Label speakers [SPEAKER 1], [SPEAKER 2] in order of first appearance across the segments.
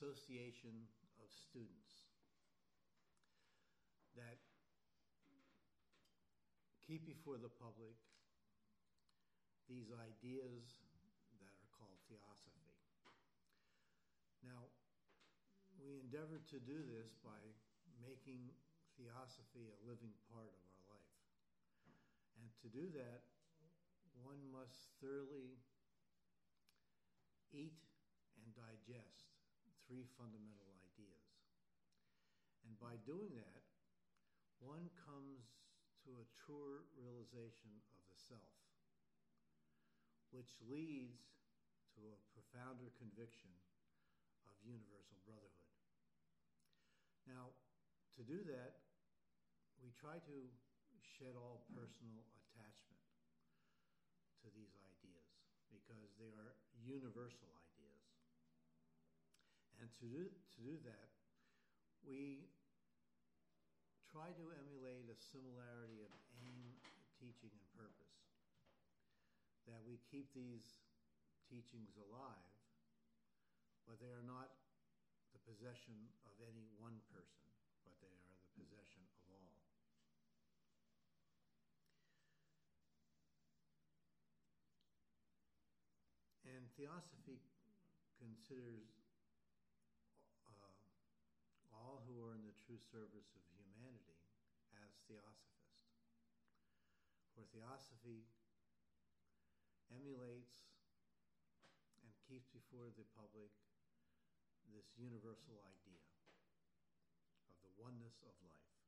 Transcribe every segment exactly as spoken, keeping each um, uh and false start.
[SPEAKER 1] association of students that keep before the public these ideas that are called theosophy. Now, we endeavor to do this by making theosophy a living part of our life. And to do that, one must thoroughly eat and digest three fundamental ideas. And by doing that, one comes to a truer realization of the self, which leads to a profounder conviction of universal brotherhood. Now, to do that, we try to shed all personal attachment to these ideas because they are universal ideas. And to do, to do that, we try to emulate a similarity of aim, teaching, and purpose. That we keep these teachings alive, but they are not the possession of any one person, but they are the possession of all. And theosophy considers uh, all who are in the true service of humanity as theosophists. For theosophy emulates and keeps before the public this universal idea of the oneness of life.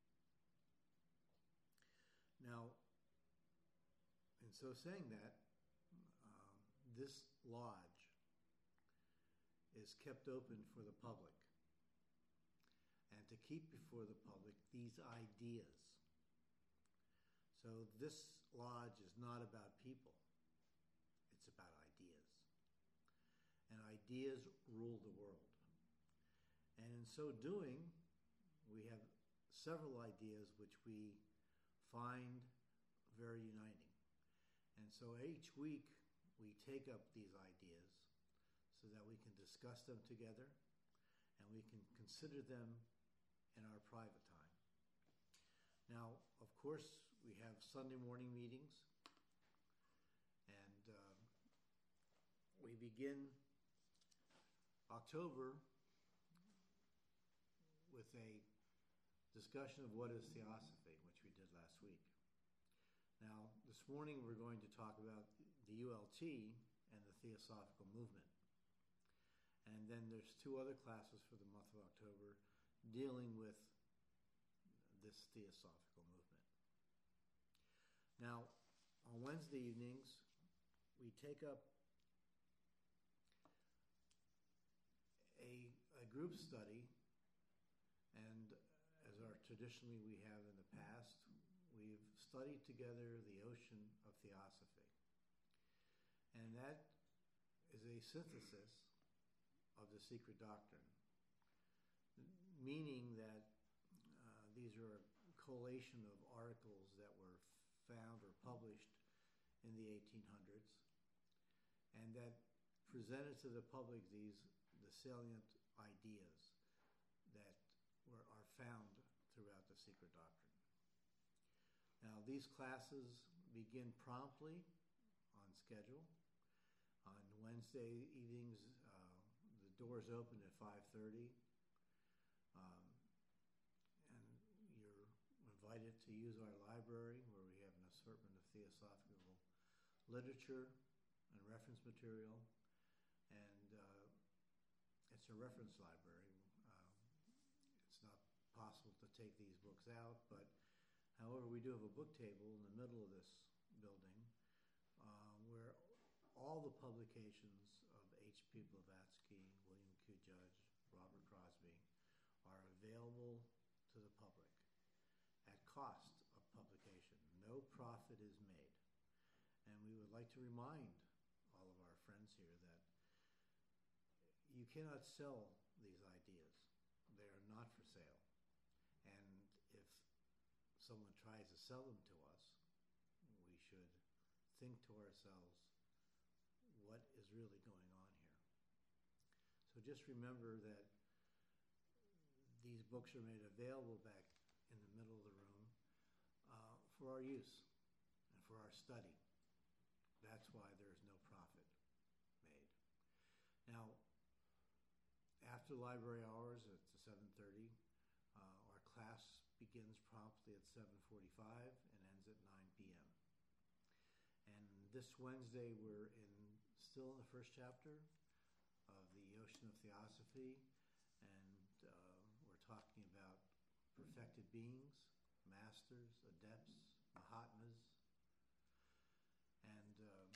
[SPEAKER 1] Now, in so saying that, um, this lodge is kept open for the public, and to keep before the public these ideas. So this lodge is not about people, it's about ideas. And ideas rule the world. And in so doing, we have several ideas which we find very uniting. And so each week we take up these ideas so that we can discuss them together and we can consider them in our private time. Now, of course, we have Sunday morning meetings, and uh, we begin October with a discussion of what is theosophy, which we did last week. Now, this morning we're going to talk about the U L T and the Theosophical Movement. And then there's two other classes for the month of October dealing with this Theosophical Movement. Now, on Wednesday evenings, we take up a, a group study, and as our traditionally we have in the past, we've studied together the ocean of theosophy. And that is a synthesis of the secret doctrine, meaning that uh, these are a collation of articles that were found or published in the eighteen hundreds, and that presented to the public these the salient ideas that were are found throughout the secret doctrine. Now, these classes begin promptly on schedule. On Wednesday evenings, uh, the doors open at five thirty, um, and you're invited to use our library where we have an assortment of theosophical literature and reference material, and uh, it's a reference library. Uh, it's not possible to take these books out, but however, we do have a book table in the middle of this building uh, where all the publications of H P Blavatsky, William Q. Judge, Robert Crosby are available to the public at cost of publication. No profit is made. And we would like to remind all of our friends here that you cannot sell these ideas. They are not for sale. And if someone tries to sell them to us, we should think to ourselves, what is really going on here? So So just remember that these books are made available back in the middle of the room uh, for our use and for our study. That's why there's no profit made. Now, after library hours, it's seven thirty. Uh, our class begins promptly at seven forty-five and ends at nine p.m. And this Wednesday, we're in still in the first chapter of the Ocean of Theosophy, and uh, we're talking about perfected beings, masters, adepts, Mahatmas, and uh,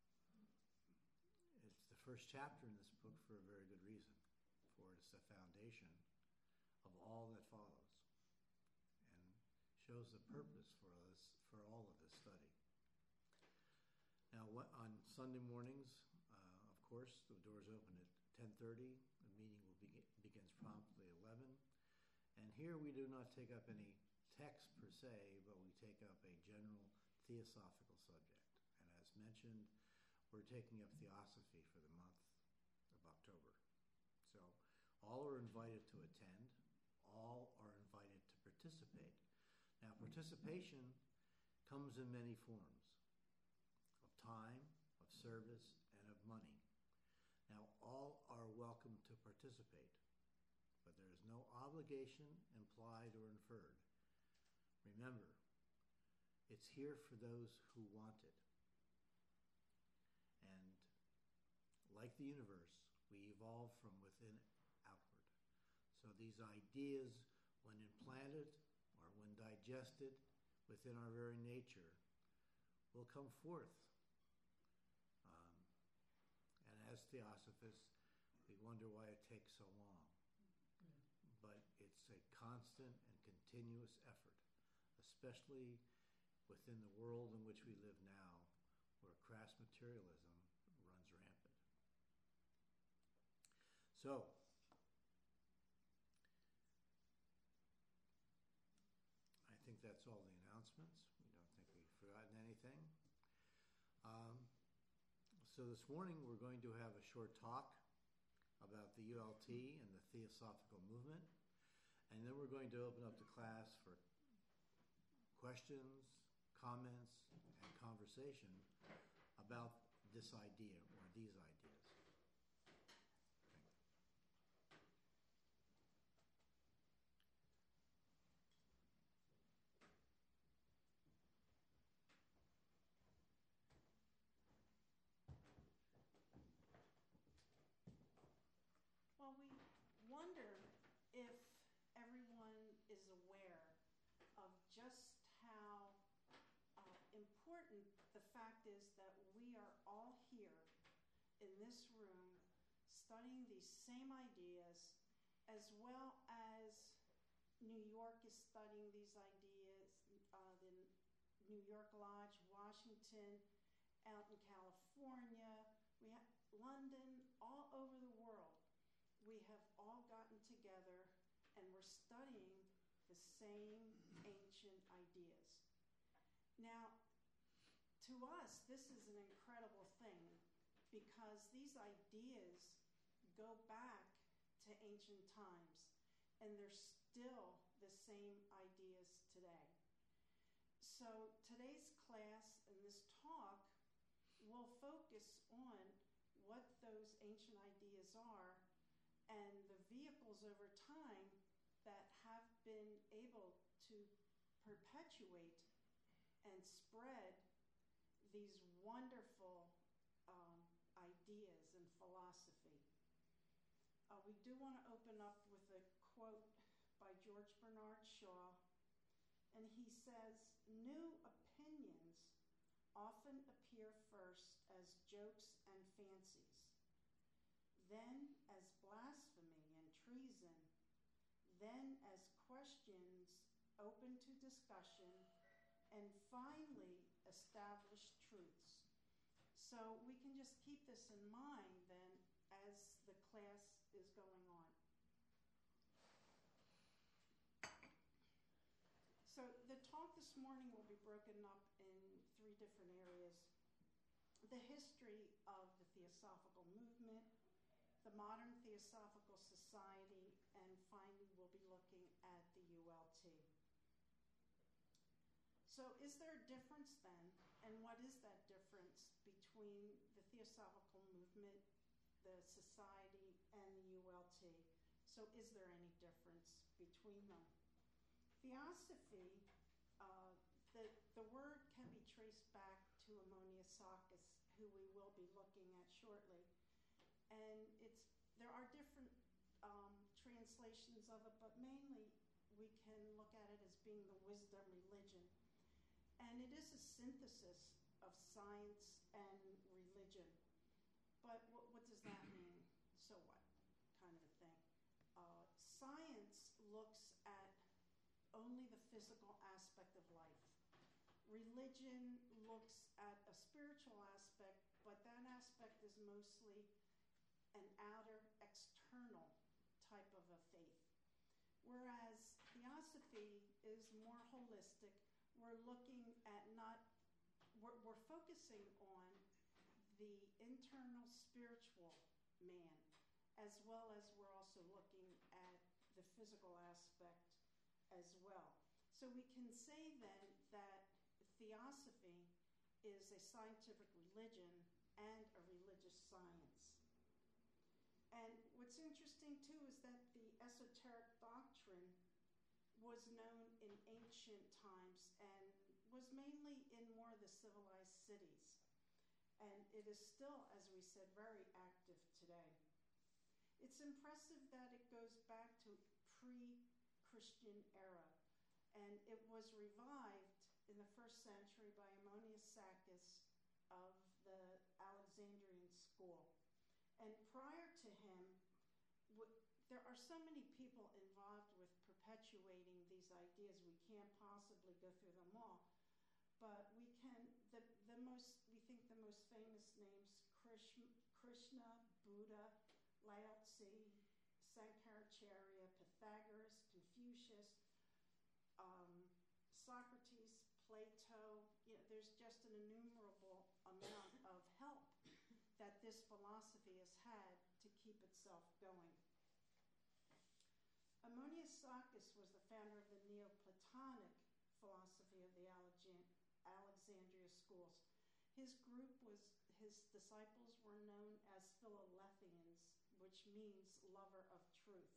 [SPEAKER 1] it's the first chapter in this book for a very good reason, for it's the foundation of all that follows, and shows the purpose for us for all of this study. Now, what, on Sunday mornings, uh, of course, the doors open at ten thirty. The meeting will begin, begins promptly at eleven. And here we do not take up any text per se, but we take up a general theosophical subject. And as mentioned, we're taking up theosophy for the month of October. So all are invited to attend. All are invited to participate. Now, participation comes in many forms: of time, of service, and of money. Now, all are welcome to participate, but there is no obligation implied or inferred. Remember, it's here for those who want it. And like the universe, we evolve from within outward. So these ideas, when implanted or when digested within our very nature, will come forth. Um, and as theosophists, we wonder why it takes so long. But it's a constant and continuous effort, especially within the world in which we live now, where crass materialism runs rampant. So, I think that's all the announcements. We don't think we've forgotten anything. Um, so this morning we're going to have a short talk about the U L T and the Theosophical Movement. And then we're going to open up the class for questions, comments, and conversation about this idea or these ideas.
[SPEAKER 2] Well, we wonder if everyone is aware of just how uh, important the fact is that we are all here in this room studying these same ideas, as well as New York is studying these ideas, uh, the New York Lodge, Washington, out in California, we have London, all over the world. We have all gotten together and we're studying the same ancient ideas. Now, to us, this is an incredible thing because these ideas go back to ancient times and they're still the same ideas today. So today's class and this talk will focus on what those ancient ideas are and the vehicles over time that have been able to perpetuate and spread these wonderful um, ideas and philosophy. Uh, we do want to open up with a quote by George Bernard Shaw, and he says, "New opinions often appear first as jokes and fancies, then as blasphemy and treason, then as questions open to discussion, and finally established truths." So we can just keep this in mind then as the class is going on. So the talk this morning will be broken up in three different areas: the history of the Theosophical Movement, the Modern Theosophical Society, and finally we'll be looking at the U L T. So is there a difference then, and what is that difference between the Theosophical movement, the society, and the U L T? So is there any difference between them? Theosophy, uh, the, the word can be traced back to Ammonius Saccas, who we will be looking at shortly. And it's there are different um, translations of it, but mainly we can look at it as being the wisdom religion. And it is a synthesis of science and religion. But what, what does that mean? So what? Kind of a thing. Uh, science looks at only the physical aspect of life. Religion looks at a spiritual aspect, but that aspect is mostly an outer, external type of a faith. Whereas theosophy is more holistic. We're looking at not, we're, we're focusing on the internal spiritual man, as well as we're also looking at the physical aspect as well. So we can say then that theosophy is a scientific religion and a religious science. And what's interesting too is that the esoteric doctrine was known in ancient times and was mainly in more of the civilized cities. And it is still, as we said, very active today. It's impressive that it goes back to pre-Christian era, and it was revived in the first century by Ammonius Saccas of the Alexandrian school. And prior to him, w- there are so many people involved with perpetuating these ideas. We can't possibly go through them all. But we can, the, the most, we think the most famous names, Krishna, Krishna Buddha, Lao Tzu, Sankaracharya, Pythagoras, Confucius, um, Socrates, Plato. You know, there's just an innumerable amount of help that this philosophy has had to keep itself going. Ammonius Saccas was the founder of the Neoplatonic philosophy of the Alexandria schools. His group was, his disciples were known as Philalethians, which means lover of truth.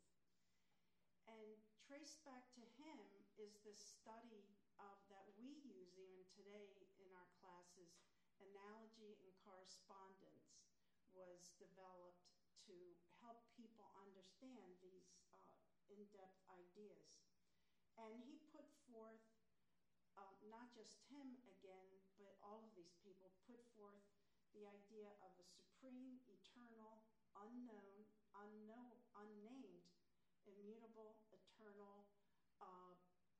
[SPEAKER 2] And traced back to him is the study of that we use even today in our classes. Analogy and correspondence was developed to help people understand these uh, in-depth ideas. And he put forth, um, not just him again, but all of these people put forth the idea of a supreme, eternal, unknown, unknown, unnamed, immutable, eternal uh,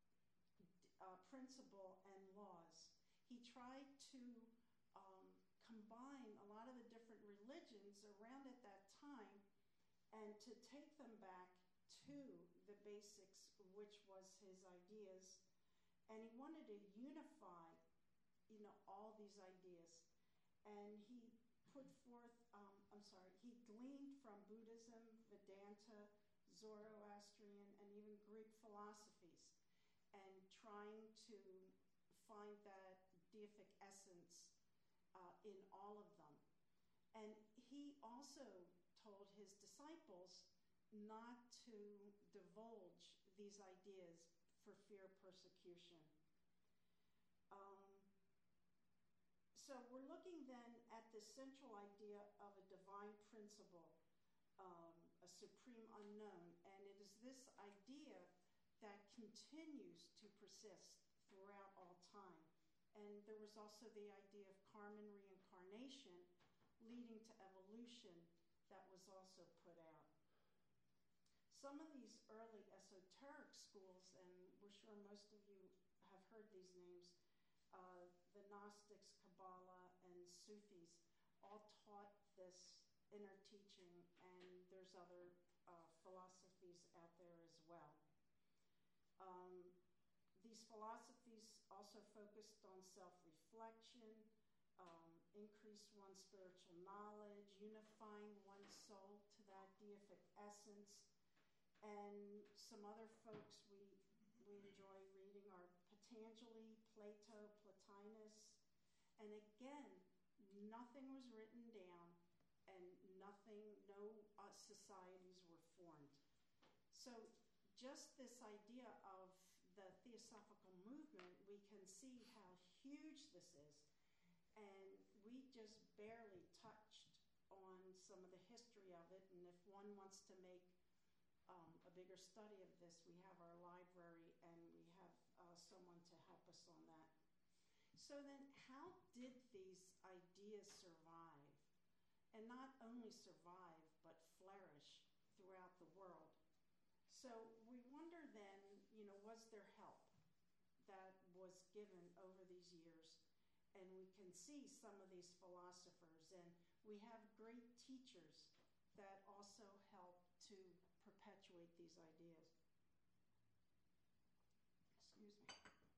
[SPEAKER 2] uh, principle and laws. He tried to um, combine a lot of the different religions around at that time and to take them back to the basics, which was his ideas. And he wanted to unify, you know, all these ideas. And he put forth, um, I'm sorry, he gleaned from Buddhism, Vedanta, Zoroastrian, and even Greek philosophies, and trying to find that deific essence uh, in all of them. And he also told his disciples not to divulge these ideas for fear of persecution. Um, so we're looking then at the central idea of a divine principle, um, a supreme unknown, and it is this idea that continues to persist throughout all time. And there was also the idea of karma and reincarnation leading to evolution that was also put out. Some of these early esoteric schools, and we're sure most of you have heard these names, uh, the Gnostics, Kabbalah, and Sufis, all taught this inner teaching, and there's other uh, philosophies out there as well. Um, these philosophies also focused on self-reflection, um, increase one's spiritual knowledge, unifying one's soul to that deific essence. And some other folks we, we enjoy reading are Patanjali, Plato, Plotinus. And again, nothing was written down and nothing, no uh, societies were formed. So just this idea of the Theosophical movement, we can see how huge this is. And we just barely touched on some of the history of it. And if one wants to make um, a bigger study of this, we have our library and we have uh, someone to help us on that. So then how did these ideas survive? And not only survive, but flourish throughout the world. So we wonder then, you know, was there help that was given over these years? And we can see some of these philosophers, and we have great teachers that also help to perpetuate these ideas. Excuse me.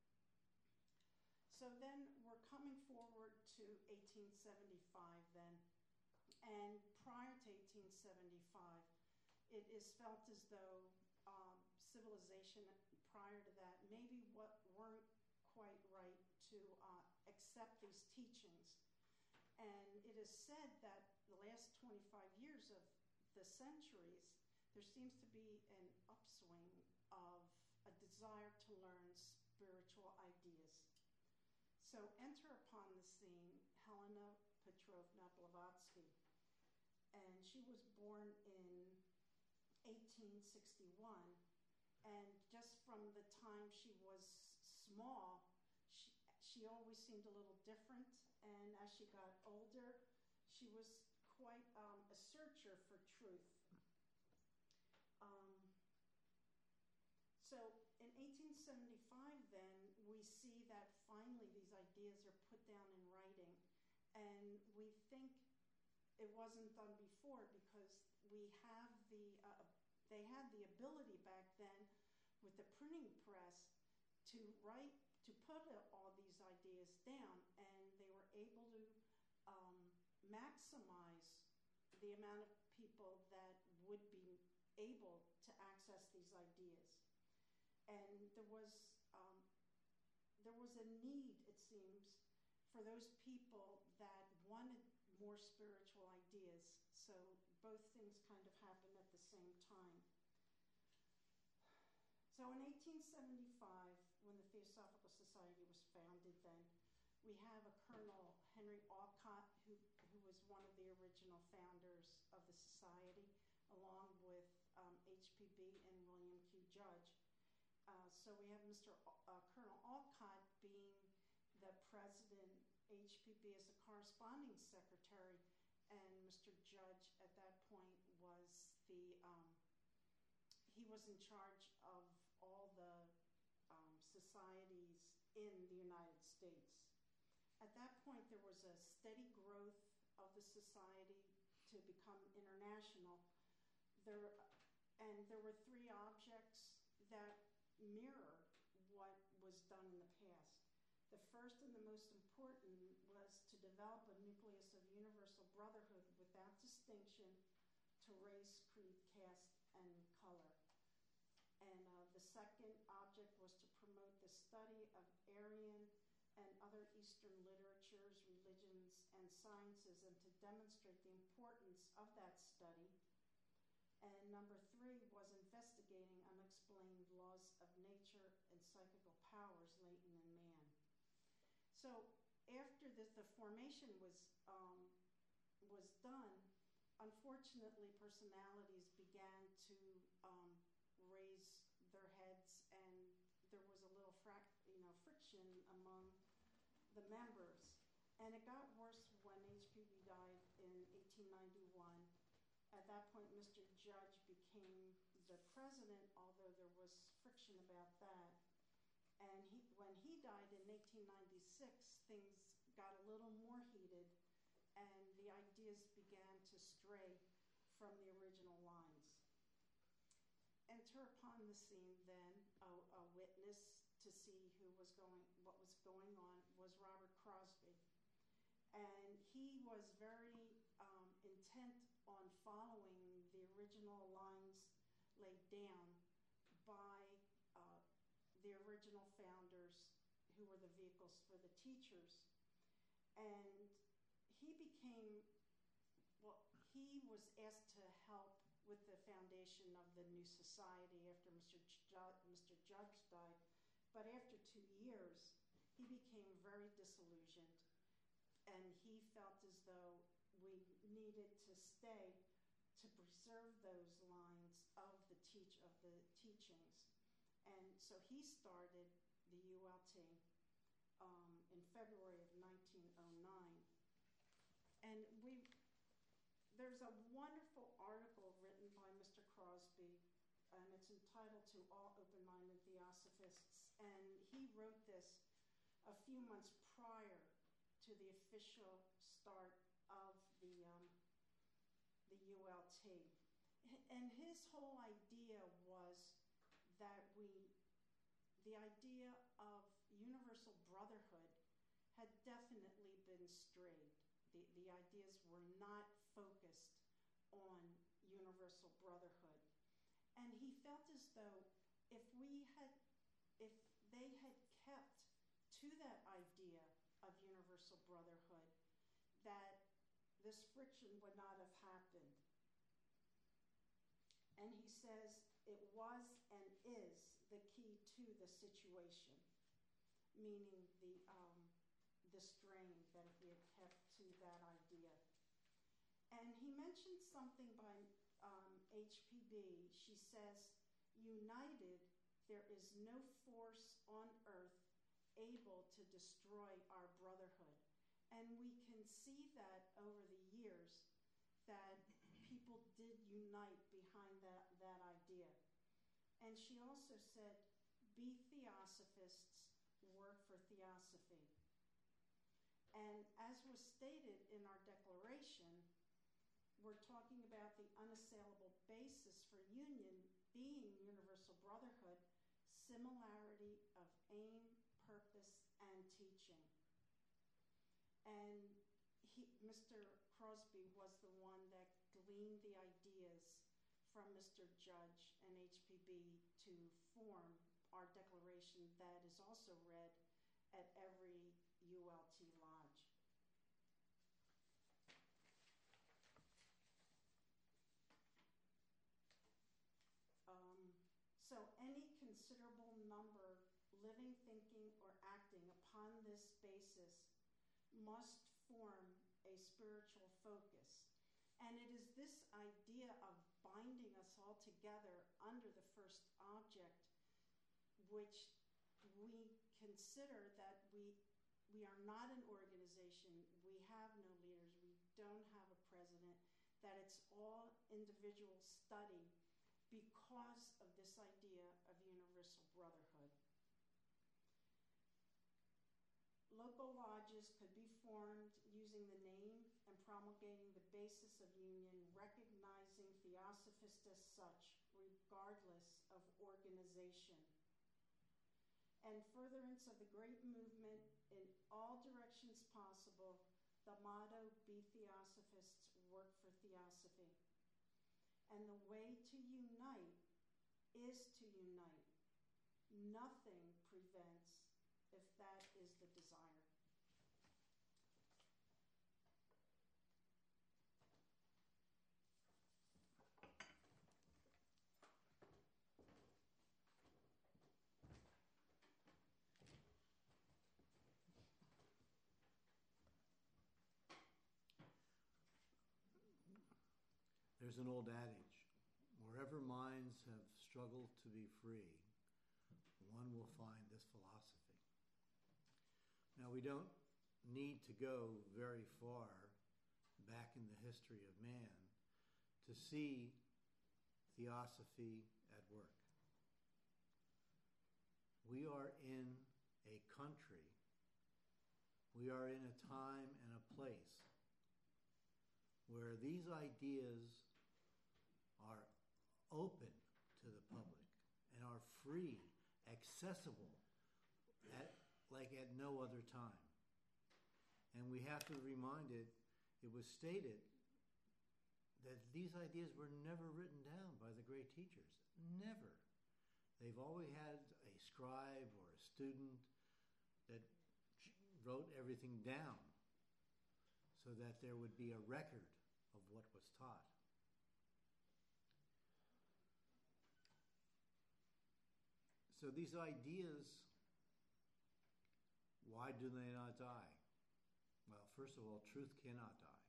[SPEAKER 2] So then we're coming forward to eighteen seventy-five then. And prior to eighteen seventy-five, it is felt as though um, civilization prior to that maybe what weren't quite right to uh, accept these teachings. And it is said that the last twenty-five years of the centuries, there seems to be an upswing of a desire to learn spiritual ideas. So enter upon the scene Helena Petrovna Blavatsky. And she was born in eighteen sixty-one. And just from the time she was small, she, she always seemed a little different. And as she got older, she was quite um, a searcher for truth. Um, so in eighteen seventy-five then, we see that finally these ideas are put down in writing. And we think it wasn't done before because we have the, uh, they had the ability back then with the printing press to write, to put all these ideas down, and they were able to um, maximize the amount of people that would be able to access these ideas. And there was, um, there was a need, it seems, for those people that wanted more spiritual ideas. So both things kind of happened at the same time. So in eighteen seventy-five, when the Theosophical Society was founded then, we have a Colonel Henry Olcott, who, who was one of the original founders of the society, along with um, H P B and William Q. Judge. Uh, so we have Mister O- uh, Colonel Olcott being the president, H P B as a corresponding secretary, and Mister Judge at that point was the, um, he was in charge of all the um, societies in the United States. At that point, there was a steady growth of the society to become international. There, and there were three objects that mirror what was done in the past. The first and the most important was to develop a nucleus of universal brotherhood without distinction to race, creed, caste, and color. And uh, the second object was to promote the study of Aryan and other Eastern literatures, religions, and sciences, and to demonstrate the importance of that study. And number three was investigating unexplained laws of nature and psychical powers latent in man. So after the, the formation was, um, was done, unfortunately personalities began to um, raise their heads, and there was a little frac- you know, friction among the members. And it got worse when H P B died in eighteen ninety-one. At that point, Mister Judge became the president, although there was friction about that. And he, when he died in eighteen ninety-six, things got a little more heated, and the ideas began to stray from the original lines. Enter upon the scene then a, a witness to see who was going, what was going on, was Robert Crosby. And he was very um, intent on following the original lines laid down by uh, the original founders who were the vehicles for the teachers. And he became, well, he was asked to help with the foundation of the new society after Mister Ju- Mister Judge died. But after two years, he became very disillusioned, and he felt as though we needed to stay to preserve those lines of the teach of the teachings. And so he started the U L T um, in February of nineteen oh nine. And we there's a wonderful article written by Mister Crosby, and it's entitled To All Open-Minded Theosophists. And he wrote this a few months prior to the official start of the um, the U L T. And his whole idea was that we, the idea of universal brotherhood had definitely been strayed. The, the ideas were not focused on universal brotherhood. And he felt as though if we had, if they had kept to that idea of universal brotherhood, that this friction would not have happened. And he says it was and is the key to the situation, meaning the um, the strain that if we had kept to that idea. And he mentioned something by um, H P B. She says, united, there is no force on earth able to destroy our brotherhood. And we can see that over the years, that people did unite behind that, that idea. And she also said, be theosophists, work for theosophy. And as was stated in our declaration, we're talking about the unassailable basis for union being universal brotherhood, similarity of aim, purpose, and teaching. And he, Mister Crosby was the one that gleaned the ideas from Mister Judge and H P B to form our declaration that is also read at every U L T lodge. Um, so any considerable number living, thinking, or acting upon this basis must form a spiritual focus. And it is this idea of binding us all together under the first object which we consider that we we are not an organization, we have no leaders, we don't have a president, that it's all individual study because of this idea of universal brotherhood. Local lodges could be formed using the name and promulgating the basis of union, recognizing theosophists as such, regardless of organization. And furtherance of the great movement in all directions possible, the motto, be theosophists, work for theosophy. And the way to unite is to unite. Nothing prevents if that is the desire.
[SPEAKER 1] There's an old adage, wherever minds have struggled to be free, one will find this philosophy. Now, we don't need to go very far back in the history of man to see theosophy at work. We are in a country, we are in a time and a place where these ideas are open to the public and are free, accessible, at, like at no other time. And we have to be reminded, it was stated that these ideas were never written down by the great teachers. Never. They've always had a scribe or a student that wrote everything down so that there would be a record of what was taught. So these ideas, why do they not die? Well, first of all, truth cannot die.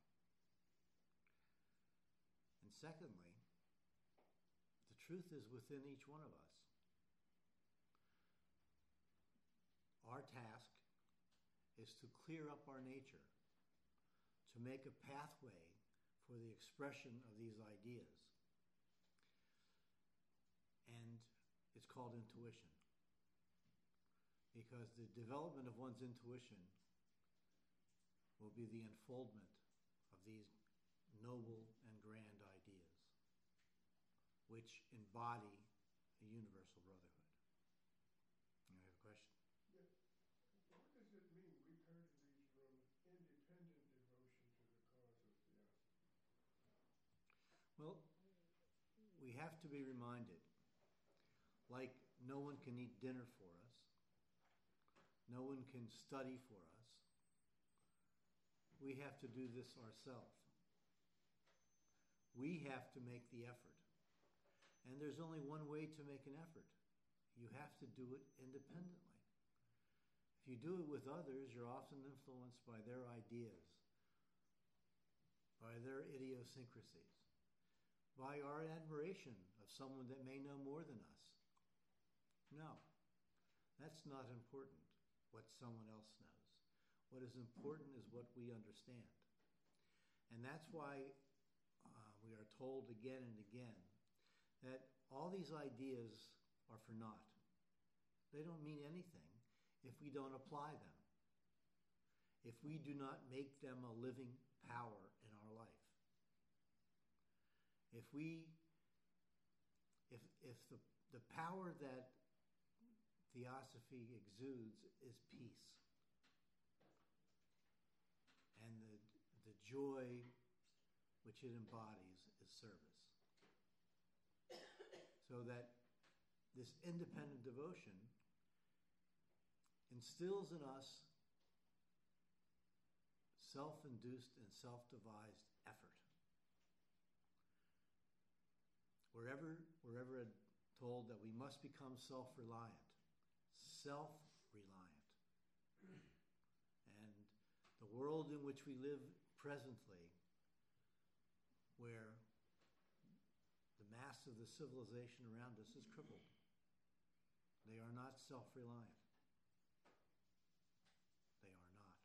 [SPEAKER 1] And secondly, the truth is within each one of us. Our task is to clear up our nature, to make a pathway for the expression of these ideas. And it's called intuition. Because the development of one's intuition will be the unfoldment of these noble and grand ideas, which embody a universal brotherhood. You have a question?
[SPEAKER 3] Yeah. What does it mean, we heard in these rooms, independent devotion to the cause of theosophy?
[SPEAKER 1] Well, we have to be reminded, like no one can eat dinner for us, no one can study for us, we have to do this ourselves. We have to make the effort. And there's only one way to make an effort. You have to do it independently. If you do it with others, you're often influenced by their ideas, by their idiosyncrasies, by our admiration of someone that may know more than us. No, that's not important, what someone else knows. What is important is what we understand. And that's why uh, we are told again and again that all these ideas are for naught. They don't mean anything if we don't apply them, if we do not make them a living power in our life. If we, if, if the, the power that theosophy exudes is peace, and the, the joy which it embodies is service. So that this independent devotion instills in us self-induced and self-devised effort. Wherever, wherever told that we must become self-reliant, self-reliant. And the world in which we live presently, where the mass of the civilization around us is crippled. They are not self-reliant. They are not.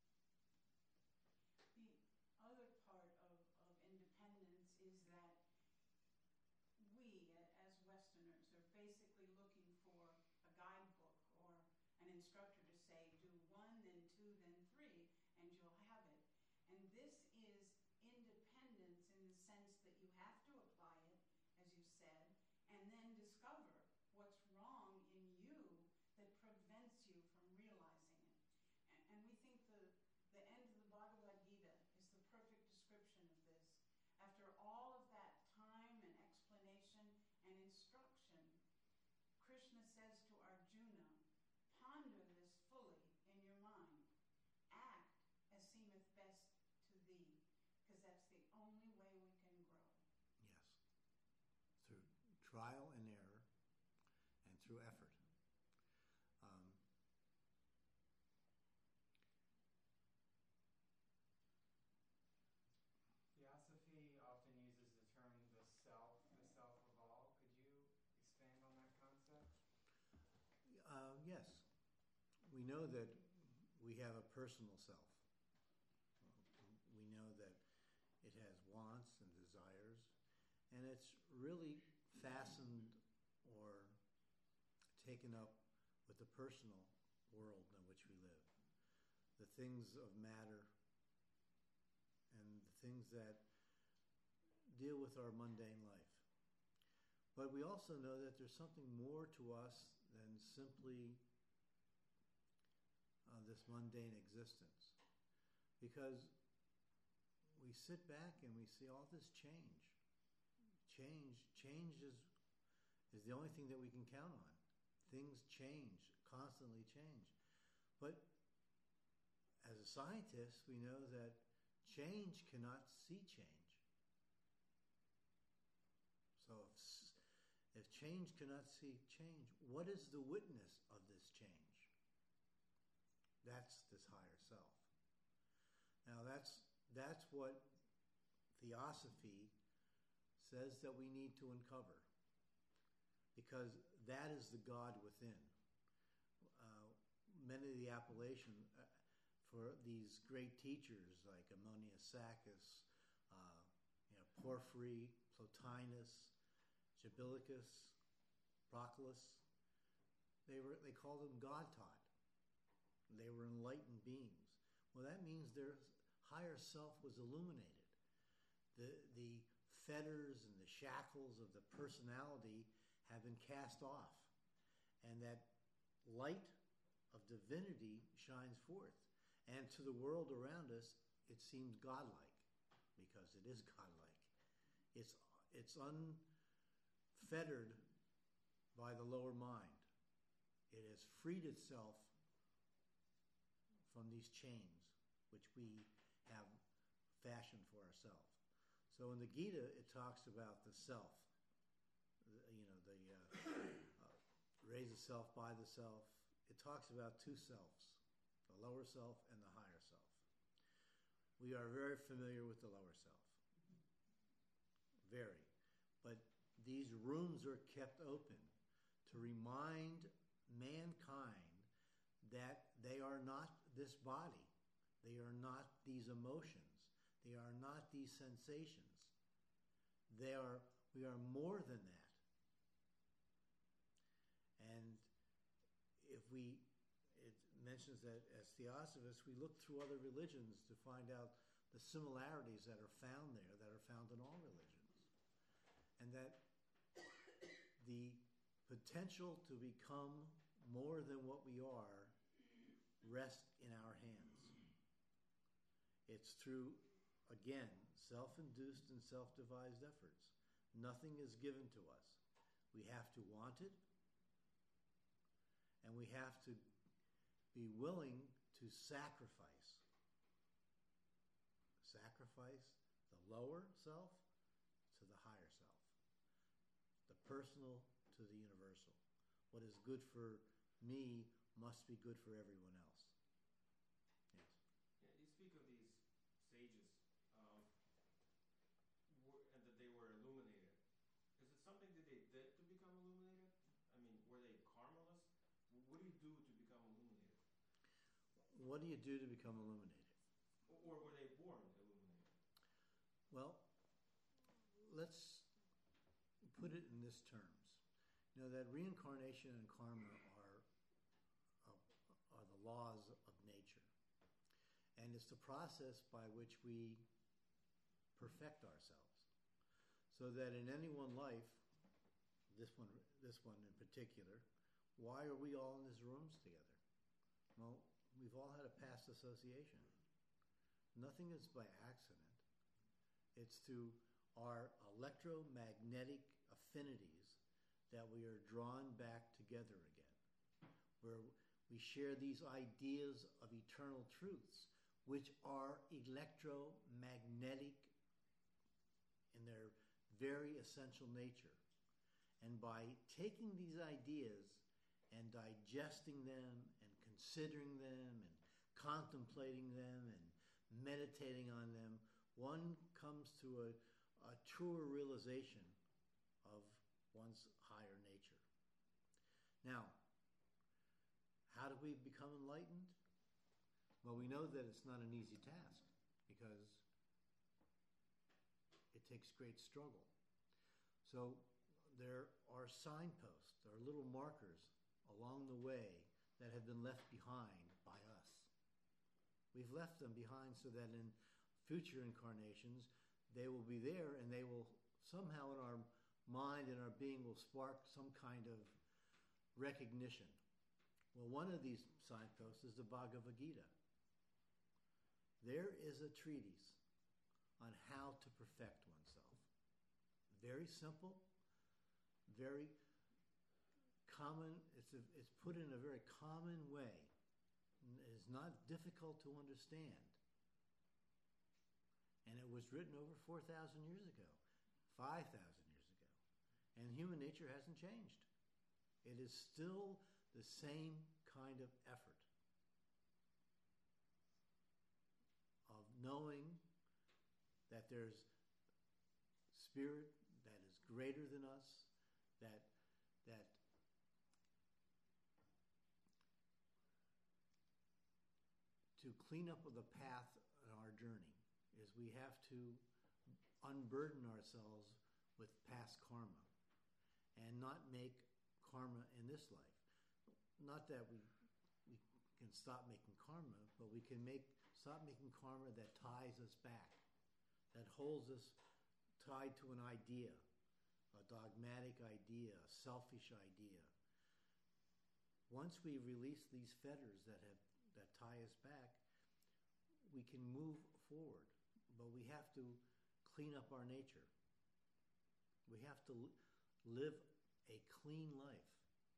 [SPEAKER 2] The other part of, of independence is that we, as Westerners, are basically looking for a guidebook or an instructor to say, do one, then two, then three, and you'll have it. And this is independence in the sense that you have to apply it, as you said, and then discover what's wrong in you that prevents you from realizing it. And, and we think the, the end of the Bhagavad Gita is the perfect description of this. After all of that time and explanation and instruction, Krishna says to Arjuna, ponder this fully in your mind. Act as seemeth best to thee, because that's the only way we can grow.
[SPEAKER 1] Yes. Through trial and error and through effort. Um,
[SPEAKER 4] Theosophy often uses the term the self, the self of all. Could you expand on that concept?
[SPEAKER 1] uh, yes. We know that we have a personal self. We know that it has wants and desires, and it's really fastened or taken up with the personal world in which we live. The things of matter and the things that deal with our mundane life. But we also know that there's something more to us than simply uh, this mundane existence. Because we sit back and we see all this change. Change, change is, is the only thing that we can count on. Things change, constantly change. But as a scientist, we know that change cannot see change. So if, if change cannot see change, what is the witness of this change? That's this higher self. Now that's that's what theosophy says that we need to uncover, because that is the God within. Uh, many of the appellation uh, for these great teachers like Ammonius Saccas, uh, you know, Porphyry, Plotinus, Gabilicus, Proclus, they were they called them God taught. They were enlightened beings. Well, that means their higher self was illuminated. The the fetters and the shackles of the personality have been cast off, and that light of divinity shines forth. And to the world around us, it seems godlike, because it is godlike. It's it's unfettered by the lower mind. It has freed itself from these chains which we have fashioned for ourselves. So in the Gita, it talks about the self, the, you know, the uh, uh, raise the self, by the self. It talks about two selves, the lower self and the higher self. We are very familiar with the lower self, very. But these rooms are kept open to remind mankind that they are not this body. They are not these emotions. They are not these sensations. They are, we are more than that. And if we, it mentions that as theosophists, we look through other religions to find out the similarities that are found there, that are found in all religions. And that the potential to become more than what we are rests in our hands. It's through, again, self-induced and self-devised efforts. Nothing is given to us. We have to want it, and we have to be willing to sacrifice. Sacrifice the lower self to the higher self. The personal to the universal. What is good for me must be good for everyone else. Yes.
[SPEAKER 5] Yeah, you speak of these sages, um, were, and that they were illuminated. Is it something that they did to become illuminated? I mean, were they karmaless? What do you do to become illuminated?
[SPEAKER 1] What do you do to become illuminated?
[SPEAKER 5] Or, or were they born illuminated?
[SPEAKER 1] Well, let's put it in this terms. You know that reincarnation and karma are, are, are the laws of nature. And it's the process by which we perfect ourselves. So that in any one life, this one, this one in particular, why are we all in these rooms together? Well, we've all had a past association. Nothing is by accident. It's through our electromagnetic affinities that we are drawn back together again, where we share these ideas of eternal truths, which are electromagnetic in their very essential nature. And by taking these ideas and digesting them and considering them and contemplating them and meditating on them, one comes to a, a truer realization of one's higher nature. Now, how do we become enlightened? Well, we know that it's not an easy task because it takes great struggle. So there are signposts, there are little markers along the way that have been left behind by us. We've left them behind so that in future incarnations, they will be there and they will somehow in our mind and our being will spark some kind of recognition. Well, one of these signposts is the Bhagavad Gita. There is a treatise on how to perfect oneself. Very simple, very common. It's, a, it's put in a very common way. It is not difficult to understand. And it was written over four thousand years ago, five thousand years ago. And human nature hasn't changed. It is still the same kind of effort of knowing that there's spirit that is greater than us, that that to clean up the path on our journey is we have to unburden ourselves with past karma and not make karma in this life. Not that we we can stop making karma, but we can make stop making karma that ties us back, that holds us tied to an idea, a dogmatic idea, a selfish idea. Once we release these fetters that have that tie us back, we can move forward, but we have to clean up our nature. We have to live a clean life.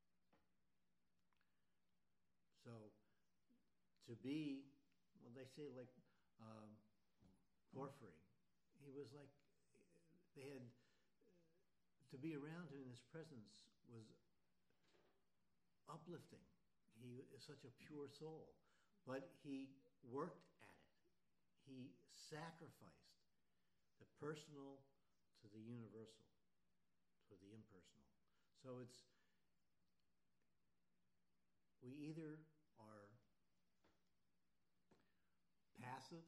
[SPEAKER 1] So, to be, well, they say like um, Porphyry, he was like, they had, to be around him in his presence was uplifting. He is such a pure soul, but he worked at it. He sacrificed the personal to the universal, to the impersonal. So it's, we either are passive,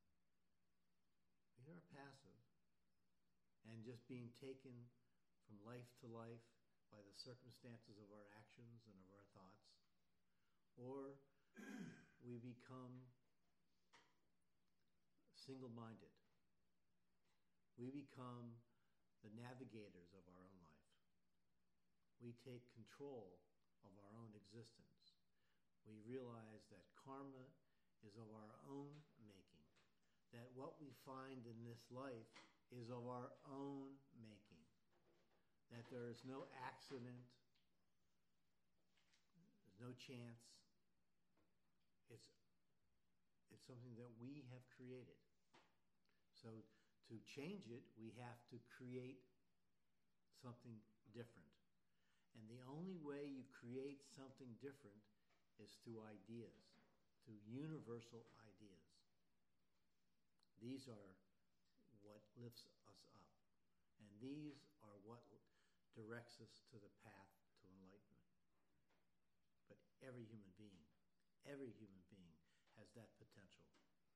[SPEAKER 1] we are passive, and just being taken from life to life by the circumstances of our actions and of our thoughts, or we become single-minded. We become the navigators of our own life. We take control of our own existence. We realize that karma is of our own making, that what we find in this life is of our own making, that there is no accident, there's no chance. It's, it's something that we have created. So to change it, we have to create something different. And the only way you create something different is through ideas, through universal ideas. These are what lifts us up. And these are what directs us to the path to enlightenment. But every human being, every human being has that potential.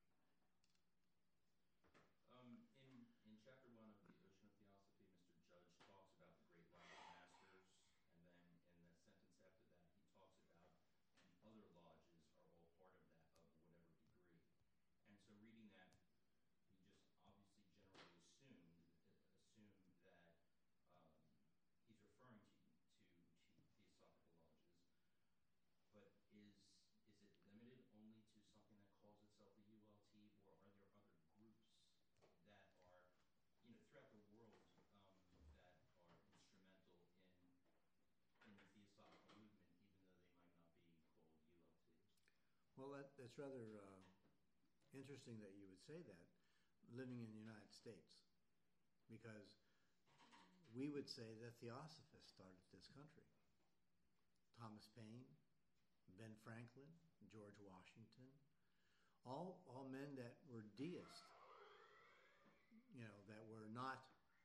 [SPEAKER 6] Um, in, in chapter one of The Ocean of Theosophy, Mister Judge talks about the great lodge masters, and then in the sentence after that, he talks about the other lodges are all part of that, of whatever degree. And so reading that, he just obviously generally assumed, assumed that um, he's referring to, to, to theosophical lodges, but is is it limited only to something that calls itself a U L T, or are there other groups that are, you know, throughout the world um, that are instrumental in in the theosophical movement, even though they might not be called U L Ts?
[SPEAKER 1] Well, that, that's rather uh, interesting that you would say that, living in the United States, because we would say that Theosophists started this country. Thomas Paine, Ben Franklin, George Washington, all all men that were deists, you know, that were not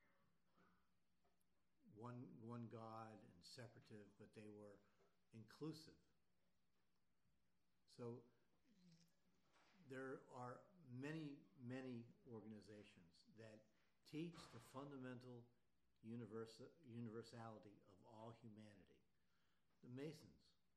[SPEAKER 1] one one God and separative, but they were inclusive. So there are many, many organizations that teach the fundamental universal, universality of all humanity. The Masons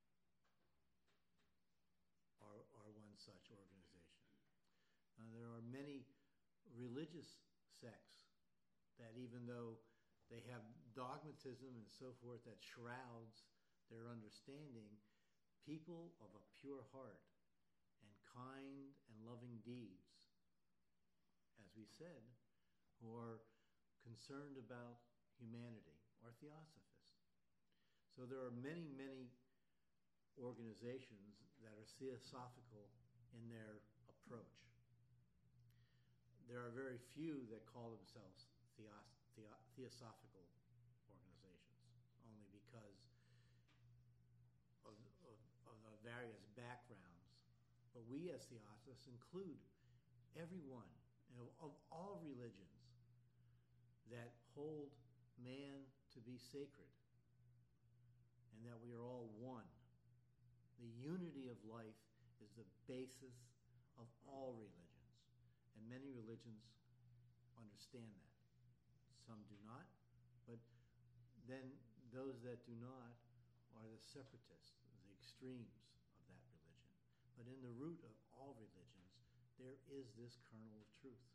[SPEAKER 1] are, are one such organization. Uh, there are many religious sects that, even though they have dogmatism and so forth that shrouds their understanding, people of a pure heart and kind and loving deeds, as we said, who are concerned about humanity, are theosophists. So there are many, many organizations that are theosophical in their approach. There are very few that call themselves theos- theo- theosophical organizations, only because of, of, of the various backgrounds. But we as theosophists include everyone you know, of all religions that hold man to be sacred and that we are all one. The unity of life is the basis of all religions, and many religions understand that. Some do not, but then those that do not are the separatists, the extremes of that religion. But in the root of all religions, there is this kernel of truth.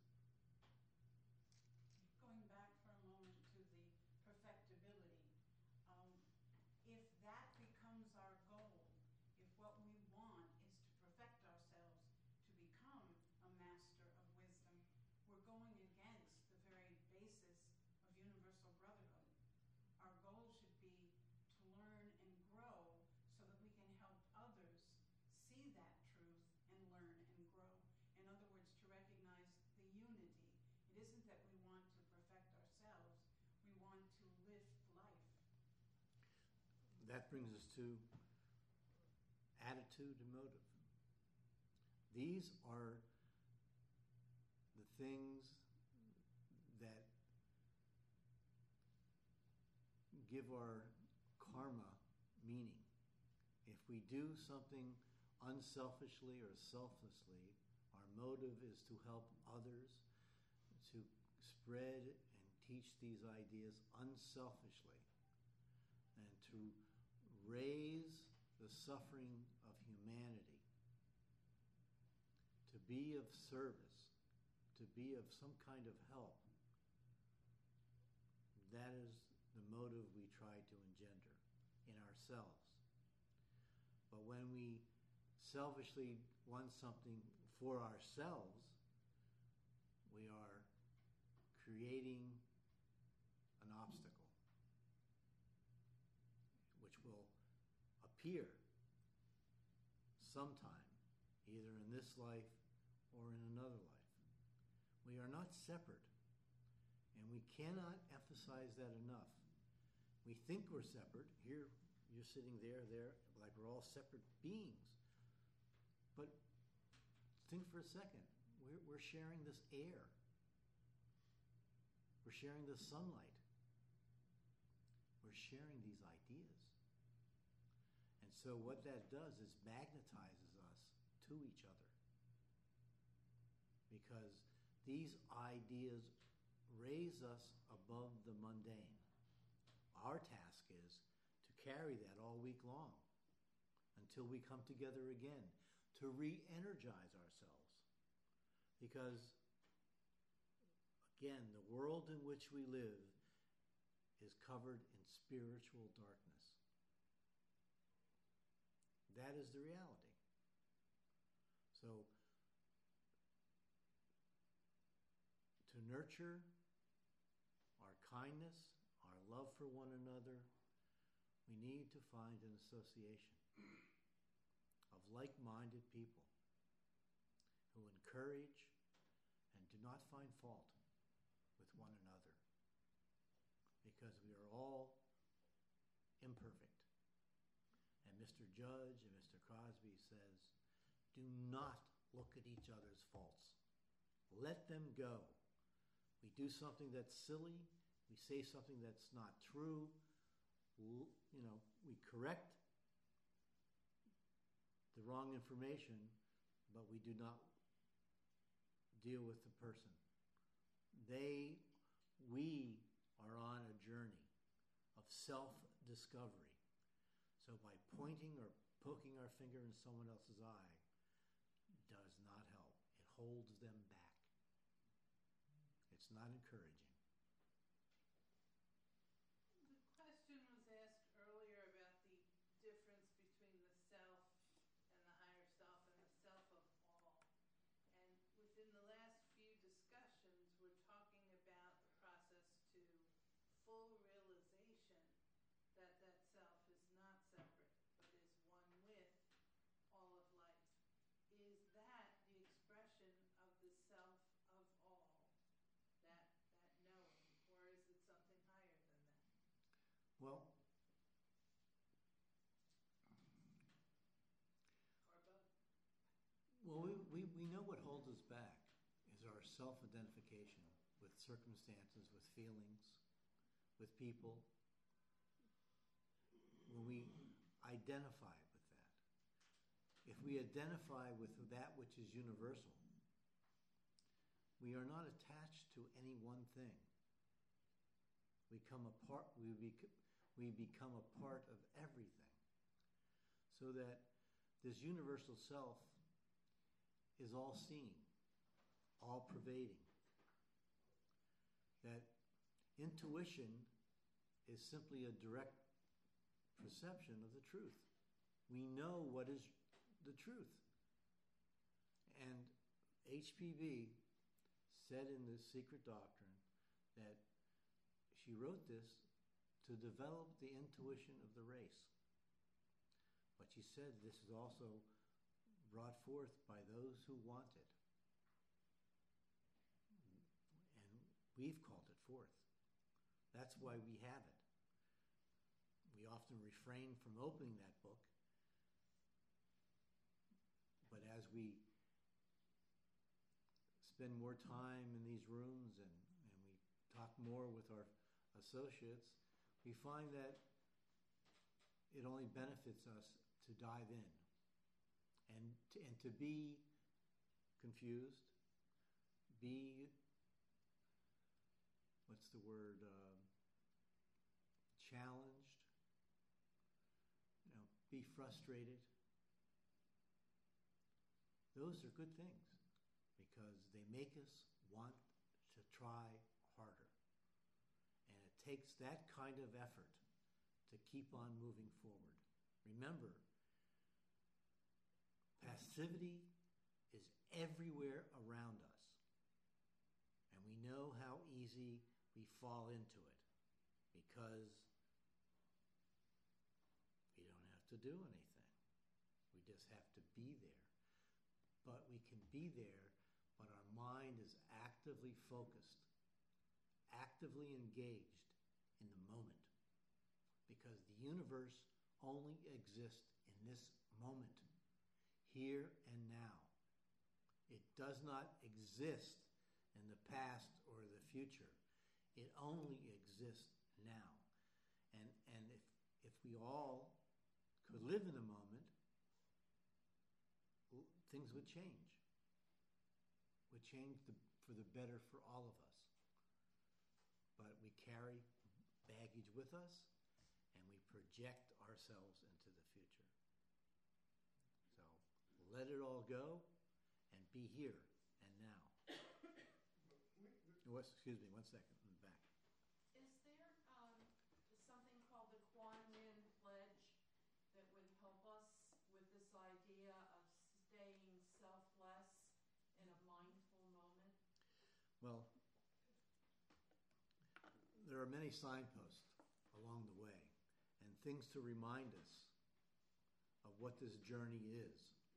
[SPEAKER 2] Going back for a moment to the perfectibility, um, if that becomes our goal, if what we want is to perfect ourselves, to become a master of wisdom, we're going against the very basis of universal brotherhood. Our goal should be to learn and grow so that we can help others see that truth and learn and grow. In other words, to recognize the unity. It isn't that we want to perfect ourselves, we want to lift life.
[SPEAKER 1] That brings us to attitude and motive. These are the things that give our karma meaning. If we do something unselfishly or selflessly, our motive is to help others, to spread and teach these ideas unselfishly, and to raise the suffering of humanity, to be of service, to be of some kind of help. That is the motive we try to engender in ourselves. But when we selfishly want something for ourselves, we are creating an obstacle, which will appear sometime, either in this life or in another life. We are not separate, and we cannot emphasize that enough. We think we're separate. Here, you're sitting there, there, like we're all separate beings. But think for a second. We're, we're sharing this air. We're sharing this sunlight. We're sharing these ideas. And so what that does is magnetizes us to each other. Because these ideas raise us above the mundane. Our task is to carry that all week long until we come together again to re-energize ourselves. Because, again, the world in which we live is covered in spiritual darkness. That is the reality. So, to nurture our kindness, our love for one another, we need to find an association of like-minded people who encourage and do not find fault with one another, because we are all imperfect. And Mister Judge and Mister Crosby says, do not look at each other's faults. Let them go. We do something that's silly. We say something that's not true. You know, we correct the wrong information, but we do not deal with the person. They, we are on a journey of self-discovery. So by pointing or poking our finger in someone else's eye does not help. It holds them back. It's not encouraging.
[SPEAKER 7] The question was asked earlier about the difference between the self and the higher self and the self of all. And within the last few discussions,
[SPEAKER 1] self-identification with circumstances, with feelings, with people, when we identify with that, if we identify with that which is universal, we are not attached to any one thing. We come apart, we, bec- we become a part of everything. So that this universal self is all seeing, all pervading. That intuition is simply a direct perception of the truth. We know what is the truth. And H P V said in the Secret Doctrine that she wrote this to develop the intuition of the race. But she said this is also brought forth by those who want it. And we've called it forth. That's why we have it. We often refrain from opening that book. But as we spend more time in these rooms and, and we talk more with our associates, we find that it only benefits us to dive in and to, and to be confused, be, what's the word, uh, challenged, you know, be frustrated. Those are good things because they make us want to try harder. And it takes that kind of effort to keep on moving forward. Remember, passivity is everywhere around us. And we know how easy we fall into it because we don't have to do anything. We just have to be there. But we can be there, but our mind is actively focused, actively engaged in the moment. Because the universe only exists in this moment, here and now. It does not exist in the past or the future. It only exists now. And and if if we all could live in the moment, things would change. Would change the, for the better for all of us. But we carry baggage with us, and we project ourselves into the future. So let it all go and be here and now. What, excuse me, one second, in the back.
[SPEAKER 2] Is there um, something called the Kuan Yin Pledge that would help us with this idea of staying selfless in a mindful moment?
[SPEAKER 1] Well, there are many signposts along the way and things to remind us of what this journey is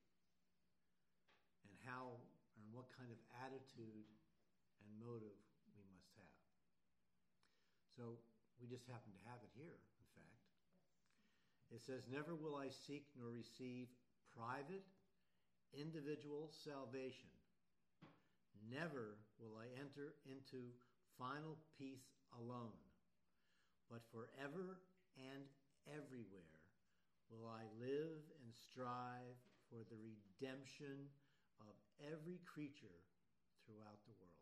[SPEAKER 1] and how and what kind of attitude and motive we must have. So we just happen to have it here, in fact. It says, "Never will I seek nor receive private, individual salvation. Never will I enter into final peace alone, but forever and everywhere will I live and strive for the redemption of every creature throughout the world."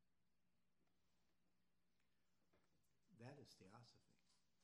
[SPEAKER 1] That is theosophy.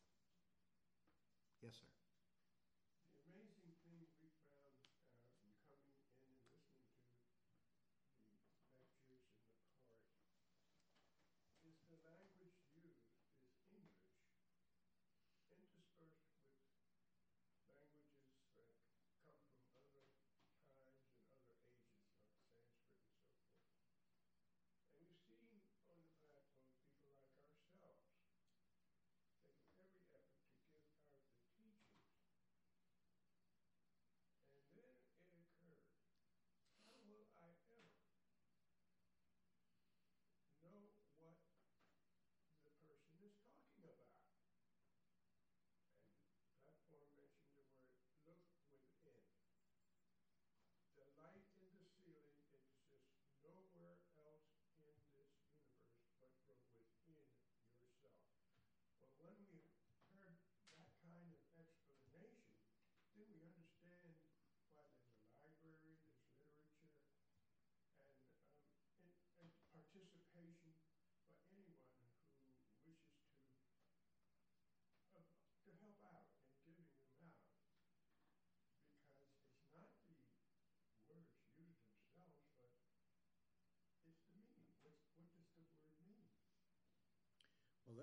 [SPEAKER 1] Yes, sir.
[SPEAKER 3] The amazing thing we found uh, in coming in and listening to the lectures and the part is the language used is English interspersed with languages that come from other times and other ages, like Sanskrit and so forth. And we've seen on the platform people like ourselves taking every effort to give out the teaching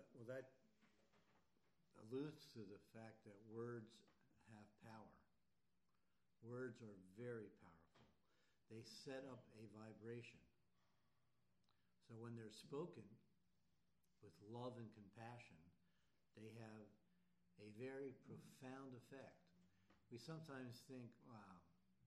[SPEAKER 1] well, that alludes to the fact that words have power. Words are very powerful. They set up a vibration. So when they're spoken with love and compassion, they have a very profound effect. We sometimes think, wow,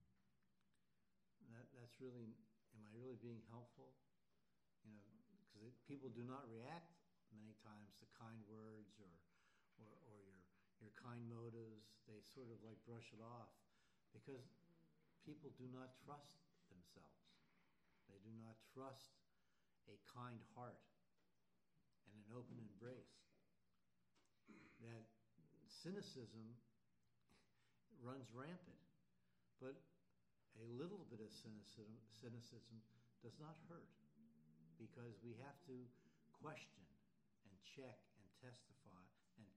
[SPEAKER 1] that, that's really, am I really being helpful? You know, because people do not react many times to kind words or, or, or your, your kind motives. They sort of like brush it off because people do not trust themselves. They do not trust a kind heart and an open embrace. That cynicism runs rampant, but a little bit of cynicism, cynicism does not hurt because we have to question and check and testify and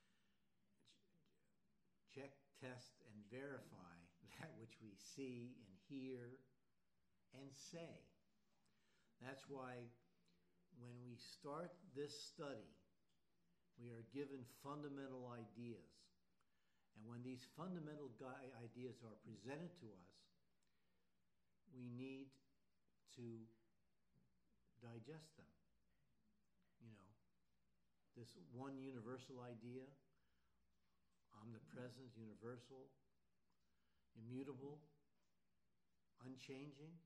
[SPEAKER 1] check, test, and verify that which we see and hear and say. That's why when we start this study, we are given fundamental ideas. And when these fundamental gui- ideas are presented to us, we need to digest them. You know, this one universal idea, omnipresent, universal, immutable, unchanging,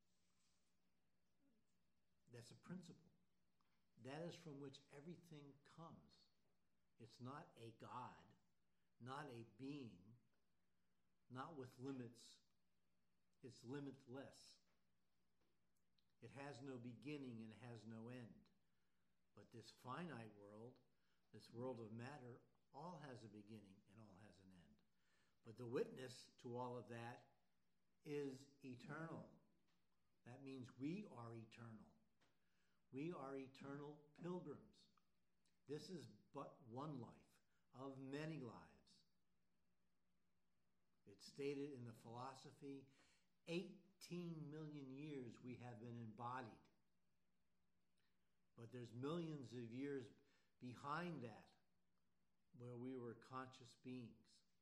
[SPEAKER 1] that's a principle. That is from which everything comes. It's not a God, not a being, not with limits. It's limitless. It has no beginning and has no end. But this finite world, this world of matter, all has a beginning and all has an end. But the witness to all of that is eternal. That means we are eternal. We are eternal pilgrims. This is but one life of many lives. It's stated in the philosophy, eighteen million years we have been embodied. But there's millions of years behind that where we were conscious beings,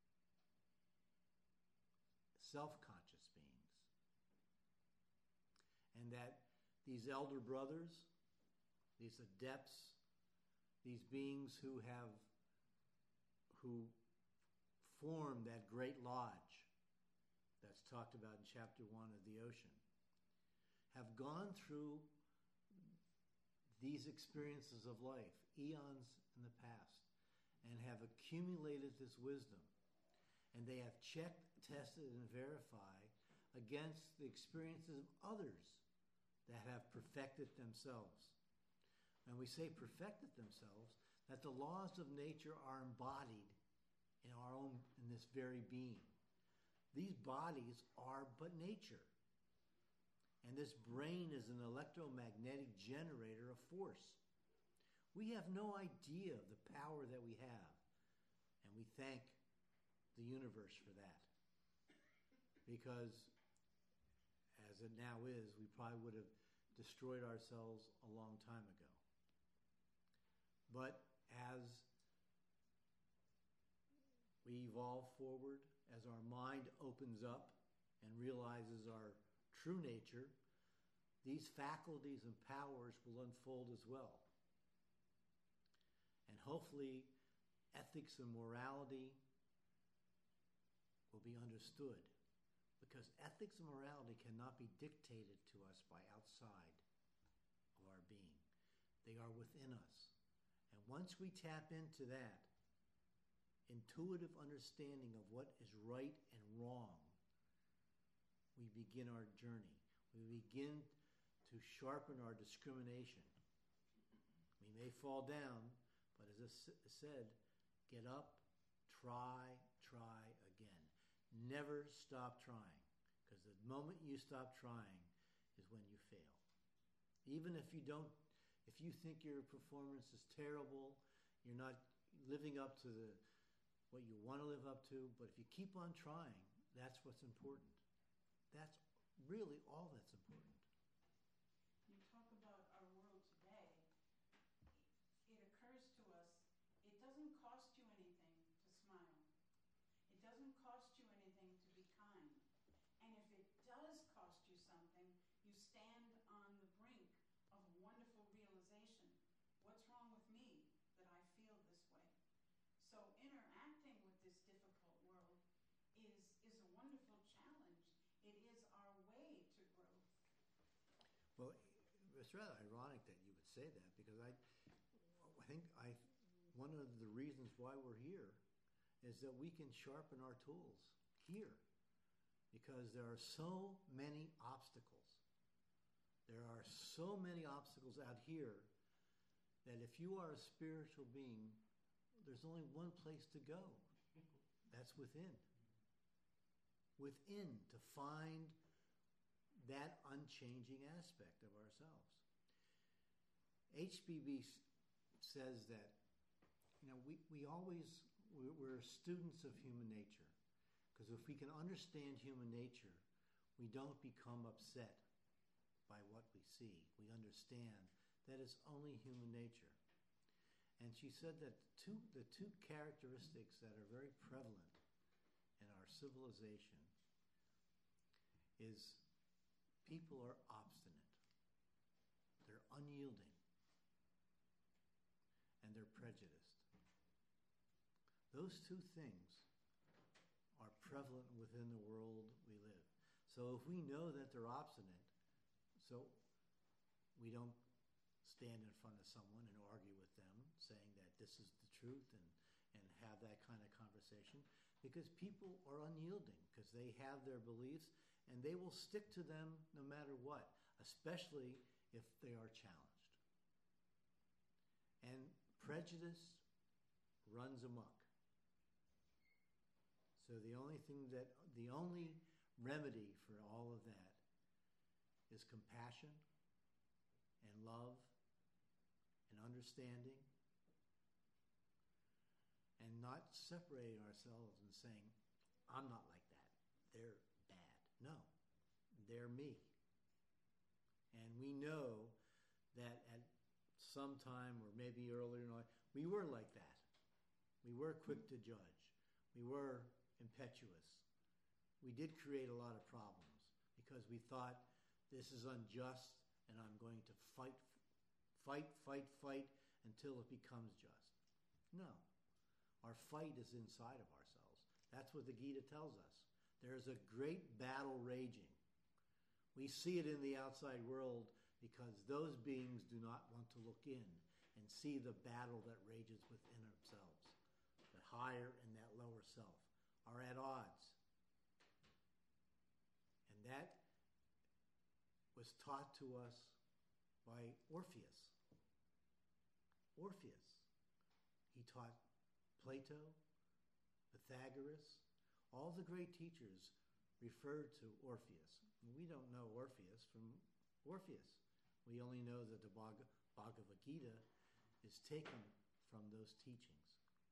[SPEAKER 1] self-conscious beings. And that these elder brothers, these adepts, these beings who have, who form that great lodge that's talked about in chapter one of the ocean, have gone through these experiences of life, eons in the past, and have accumulated this wisdom. And they have checked, tested, and verified against the experiences of others that have perfected themselves. And we say perfected themselves, that the laws of nature are embodied in our own, in this very being. These bodies are but nature. And this brain is an electromagnetic generator of force. We have no idea of the power that we have. And we thank the universe for that. Because as it now is, we probably would have destroyed ourselves a long time ago. But as we evolve forward, as our mind opens up and realizes our true nature, these faculties and powers will unfold as well. And hopefully, ethics and morality will be understood. Because ethics and morality cannot be dictated to us by outside of our being. They are within us. And once we tap into that intuitive understanding of what is right and wrong, we begin our journey. We begin to sharpen our discrimination. We may fall down, but as I said, get up, try, try again. Never stop trying, because the moment you stop trying is when you fail. Even if you don't, if you think your performance is terrible, you're not living up to the what you want to live up to, but if you keep on trying, that's what's important. That's really all that's important.
[SPEAKER 2] You talk about our world today. It occurs to
[SPEAKER 1] it's rather ironic that you would say that because I, I think I, one of the reasons why we're here is that we can sharpen our tools here because there are so many obstacles. There are so many obstacles out here that if you are a spiritual being, there's only one place to go. That's within. Within, to find that unchanging aspect of ourselves. H B B says that, you know, we, we always, we're, we're students of human nature. Because if we can understand human nature, we don't become upset by what we see. We understand that it's only human nature. And she said that two, the two characteristics that are very prevalent in our civilization is people are obstinate. They're unyielding. And they're prejudiced. Those two things are prevalent within the world we live. So if we know that they're obstinate, so we don't stand in front of someone and argue with them, saying that this is the truth and, and have that kind of conversation, because people are unyielding, because they have their beliefs, and they will stick to them no matter what, especially if they are challenged. And prejudice runs amok. So the only thing that, the only remedy for all of that is compassion and love and understanding and not separating ourselves and saying, I'm not like that. They're bad. No, they're me. And we know that at some time or maybe earlier in life, we were like that. We were quick to judge. We were impetuous. We did create a lot of problems because we thought this is unjust and I'm going to fight, fight, fight, fight until it becomes just. No. Our fight is inside of ourselves. That's what the Gita tells us. There's a great battle raging. We see it in the outside world because those beings do not want to look in and see the battle that rages within ourselves. The higher and that lower self are at odds. And that was taught to us by Orpheus. Orpheus. He taught Plato, Pythagoras, all the great teachers referred to Orpheus. We don't know Orpheus from Orpheus. We only know that the Bhagavad Gita is taken from those teachings.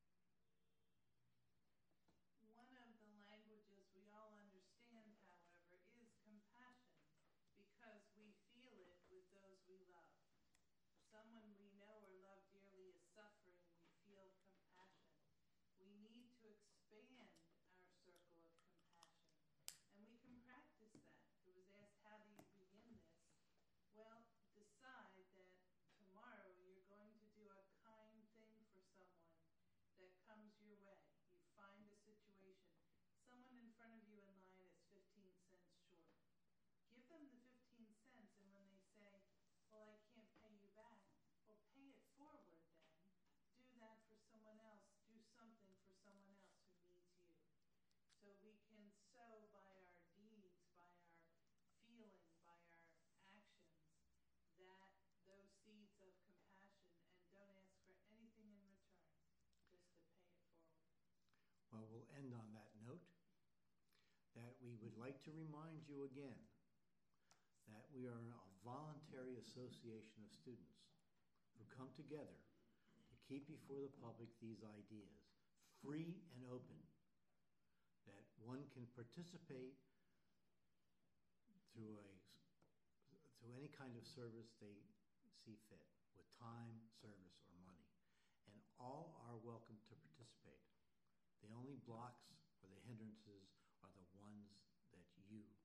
[SPEAKER 7] One of the languages we all understand, however, is compassion, because we feel it with those we love. Someone we know or love dearly is suffering, we feel compassion. We need to expand our circle of compassion, and we can practice that. It was asked, how do you begin this? Well, decide that tomorrow you're going to do a kind thing for someone that comes your way. You find a situation. Someone in front of you in line is fifteen cents short. Give them the fifteen cents, and when they say, well, I can't pay you back, well, pay it forward then. Do that for someone else. Do something for someone else who needs you. So we can sow by our deeds, by our feeling, by our actions, that those seeds of compassion, and don't ask for anything in return, just to pay it forward.
[SPEAKER 1] Well, we'll end on that note, that we would like to remind you again that we are a voluntary association of students who come together to keep before the public these ideas, free and open, that one can participate through a through any kind of service they see fit, with time, service, or money. And all are welcome to participate. The only blocks or the hindrances are the ones that you